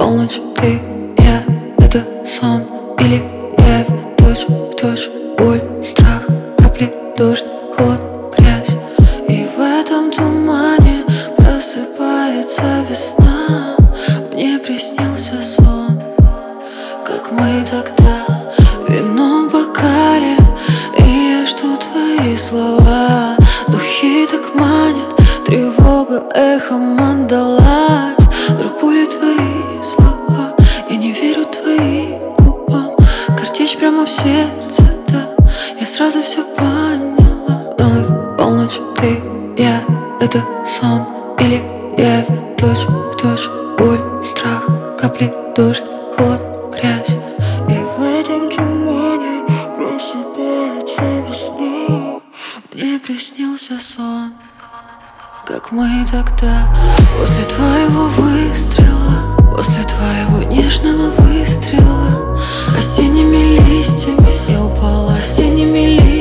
полночь, ты, я, это сон или я в точь боль, страх, капли, дождь, холод, грязь. И в этом тумане просыпается весна. Мне приснился сон, как мы тогда, вино в бокале, и я жду твои слова. Духи так манят, тревога эхом отдалась. Вдруг будет твои слова, я не верю твоим губам. Картечь прямо в сердце, да, я сразу все поняла. Вновь полночь, ты, я, это сон или я в точь боль, страх, капли, дождь, холод, грязь. И в этом тумане просыпается весна. Мне приснился сон, как мы тогда, после твоего выстрела, после твоего нежного выстрела. Осенними листьями я упала, осенними листьями